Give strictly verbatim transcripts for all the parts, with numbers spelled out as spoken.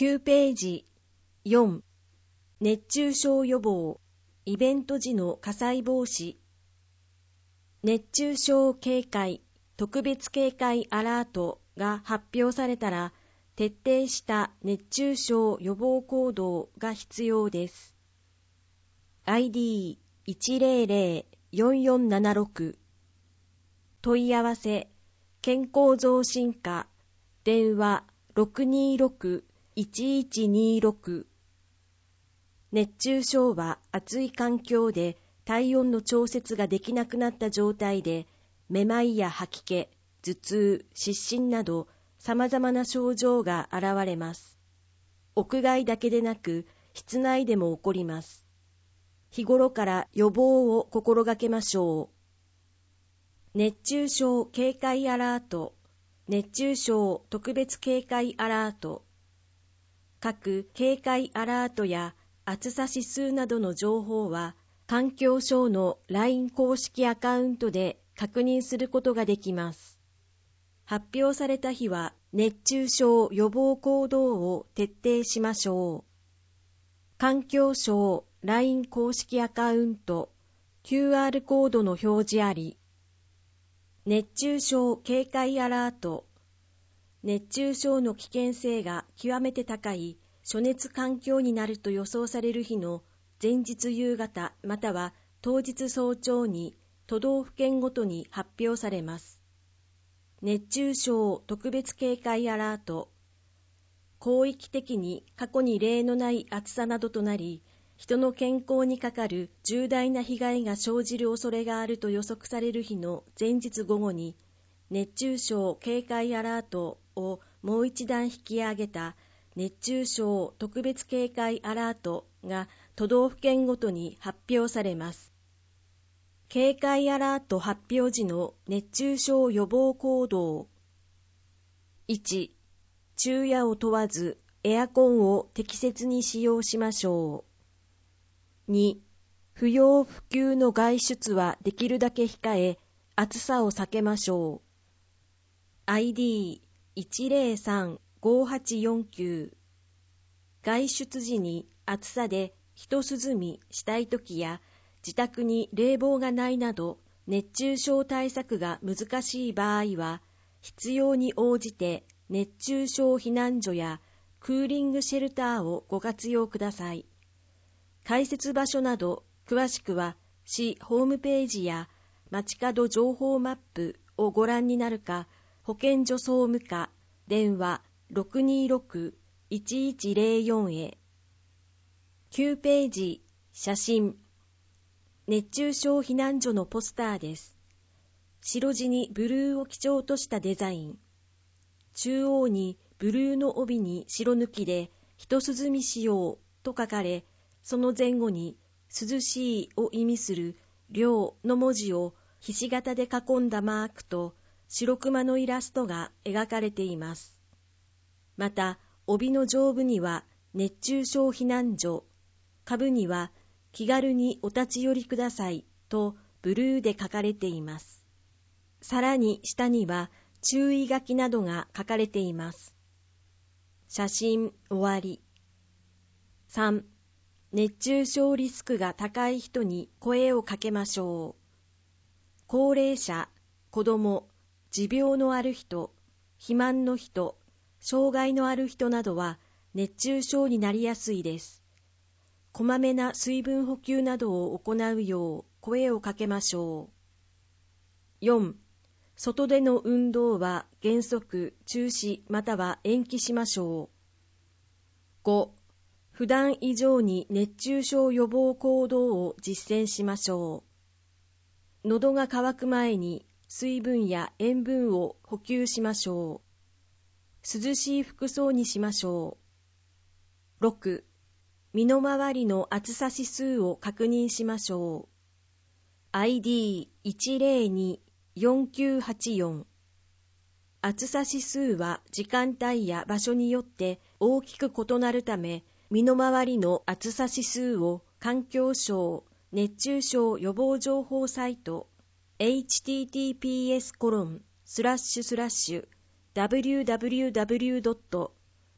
きゅうページよん、熱中症予防、イベント時の火災防止。熱中症警戒、特別警戒アラートが発表されたら、徹底した熱中症予防行動が必要です。アイディーいちゼロゼロよんよんななろく 問い合わせ、健康増進課、電話 ろくにろくいちいちにろく。熱中症は暑い環境で体温の調節ができなくなった状態で、めまいや吐き気、頭痛、失神など様々な症状が現れます。屋外だけでなく、室内でも起こります。日頃から予防を心がけましょう。熱中症警戒アラート、熱中症特別警戒アラート。各警戒アラートや暑さ指数などの情報は、環境省の ライン 公式アカウントで確認することができます。発表された日は熱中症予防行動を徹底しましょう。環境省 ライン 公式アカウント キューアール コードの表示あり。熱中症警戒アラート。熱中症の危険性が極めて高い暑熱環境になると予想される日の前日夕方または当日早朝に都道府県ごとに発表されます。熱中症特別警戒アラート。広域的に過去に例のない暑さなどとなり、人の健康にかかる重大な被害が生じる恐れがあると予測される日の前日午後に、熱中症警戒アラートをもう一段引き上げた熱中症特別警戒アラートが都道府県ごとに発表されます。警戒アラート発表時の熱中症予防行動。いち、昼夜を問わずエアコンを適切に使用しましょう。に、不要不急の外出はできるだけ控え、暑さを避けましょう。アイディーいちゼロゼロさんごはちよんきゅう。外出時に暑さで一涼みしたいときや、自宅に冷房がないなど熱中症対策が難しい場合は、必要に応じて熱中症避難所やクーリングシェルターをご活用ください。開設場所など詳しくは市ホームページや街角情報マップをご覧になるか、保健所総務課電話 ろくにろくいちいちゼロよん へ。きゅうページ写真。熱中症避難所のポスターです。白地にブルーを基調としたデザイン。中央にブルーの帯に白抜きで一涼みしようと書かれ、その前後に涼しいを意味する涼の文字をひし形で囲んだマークと白熊のイラストが描かれています。また、帯の上部には熱中症避難所、下部には気軽にお立ち寄りくださいとブルーで書かれています。さらに下には注意書きなどが書かれています。写真終わり。さん、熱中症リスクが高い人に声をかけましょう。高齢者、子ども、持病のある人、肥満の人、障害のある人などは熱中症になりやすいです。こまめな水分補給などを行うよう声をかけましょう。よん、外での運動は原則中止または延期しましょう。ご、普段以上に熱中症予防行動を実践しましょう。喉が渇く前に水分や塩分を補給しましょう。涼しい服装にしましょう。ろく、身の回りの暑さ指数を確認しましょう。アイディーいちゼロによんきゅうはちよん。暑さ指数は時間帯や場所によって大きく異なるため、身の回りの暑さ指数を環境省熱中症予防情報サイト エイチティーティーピーエスコロンスラッシュスラッシュダブリューダブリューダブリュードット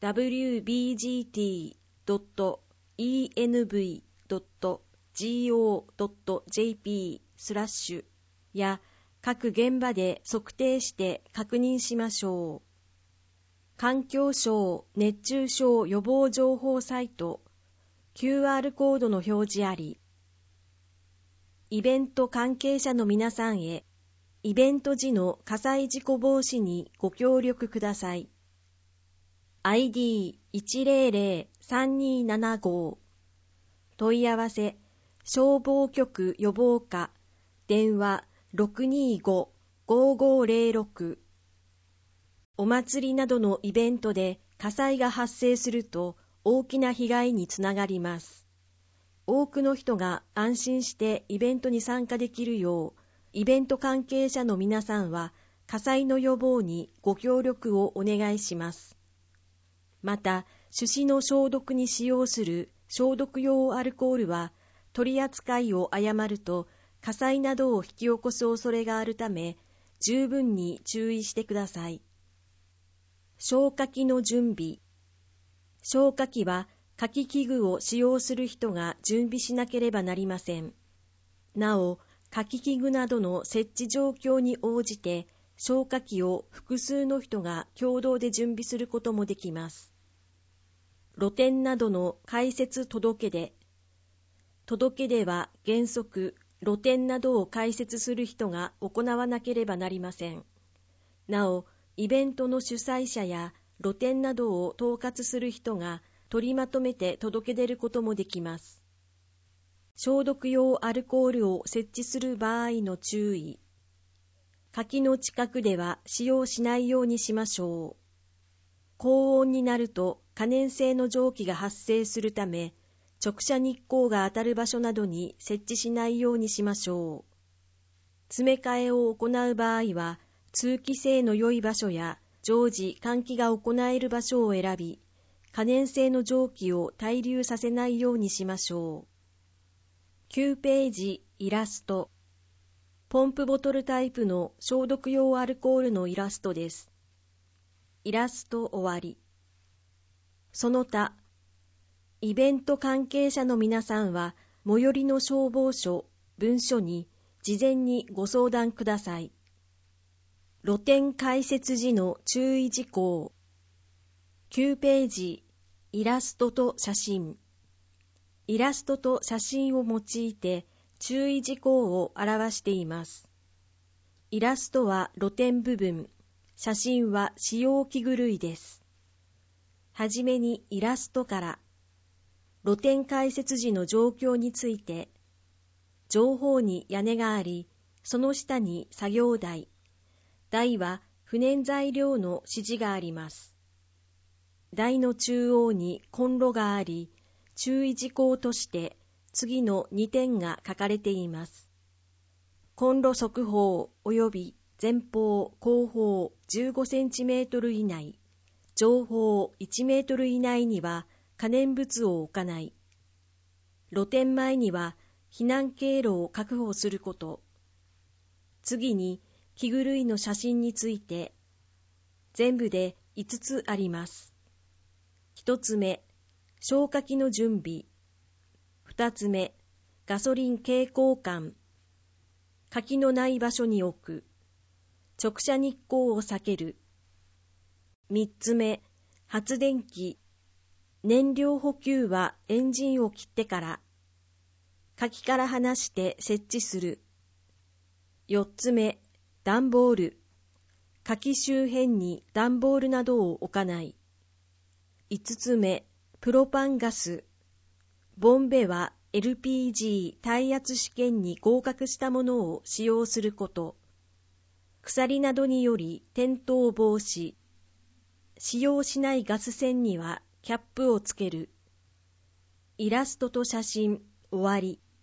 ダブリュービージーティードットイーエヌブイドットゴードットジェーピー スラッシュや各現場で測定して確認しましょう。環境省熱中症予防情報サイト キューアール コードの表示あり。イベント関係者の皆さんへ、イベント時の火災事故防止にご協力ください。アイディーいちゼロゼロさんにーななご 問い合わせ消防局予防課電話 ろくにーご ごーごーゼロろく お祭りなどのイベントで火災が発生すると大きな被害につながります。多くの人が安心してイベントに参加できるよう、イベント関係者の皆さんは火災の予防にご協力をお願いします。また、手指の消毒に使用する消毒用アルコールは取り扱いを誤ると火災などを引き起こす恐れがあるため、十分に注意してください。消火器の準備。消火器は火器器具を使用する人が準備しなければなりません。なお、火器器具などの設置状況に応じて、消火器を複数の人が共同で準備することもできます。露店などの開設届出。届出は原則、露店などを開設する人が行わなければなりません。なお、イベントの主催者や露店などを統括する人が取りまとめて届け出ることもできます。消毒用アルコールを設置する場合の注意。火器の近くでは使用しないようにしましょう。高温になると可燃性の蒸気が発生するため、直射日光が当たる場所などに設置しないようにしましょう。詰め替えを行う場合は、通気性の良い場所や常時換気が行える場所を選び、可燃性の蒸気を滞留させないようにしましょう。きゅうページイラスト。ポンプボトルタイプの消毒用アルコールのイラストです。イラスト終わり。その他、イベント関係者の皆さんは、最寄りの消防署、分署に事前にご相談ください。露店開設時の注意事項。きゅうページ、イラストと写真。イラストと写真を用いて注意事項を表しています。イラストは露店部分、写真は使用器具類です。はじめにイラストから、露店開設時の状況について、上方に屋根があり、その下に作業台、台は不燃材料の指示があります。台の中央にコンロがあり、注意事項として次のにてんが書かれています。コンロ側方及び前方後方じゅうごセンチメートル以内、上方いちメートル以内には可燃物を置かない。露店前には避難経路を確保すること。次に器具類の写真について、全部でいつつあります。ひとつめ、消火器の準備。ふたつめ、ガソリン携行缶。火器のない場所に置く。直射日光を避ける。みっつめ、発電機。燃料補給はエンジンを切ってから。火器から離して設置する。よっつめ、段ボール。火器周辺に段ボールなどを置かない。いつつめ、プロパンガス。ボンベは エルピージー 耐圧試験に合格したものを使用すること。鎖などにより転倒防止。使用しないガス栓にはキャップをつける。イラストと写真終わり。